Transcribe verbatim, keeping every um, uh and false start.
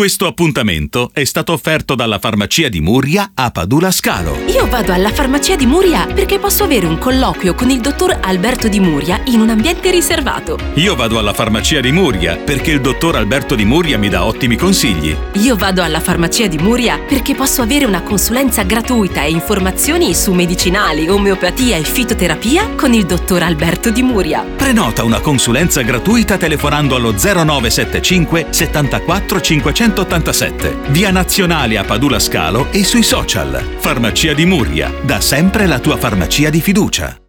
Questo appuntamento è stato offerto dalla farmacia di Muria a Padula Scalo. Io vado alla farmacia di Muria perché posso avere un colloquio con il dottor Alberto Di Muria in un ambiente riservato. Io vado alla farmacia di Muria perché il dottor Alberto Di Muria mi dà ottimi consigli. Io vado alla farmacia di Muria perché posso avere una consulenza gratuita e informazioni su medicinali, omeopatia e fitoterapia con il dottor Alberto Di Muria. Prenota una consulenza gratuita telefonando allo zero nove sette cinque settantaquattro cinquecentottantasette, via Nazionale a Padula Scalo e sui social. Farmacia di Muria, da sempre la tua farmacia di fiducia.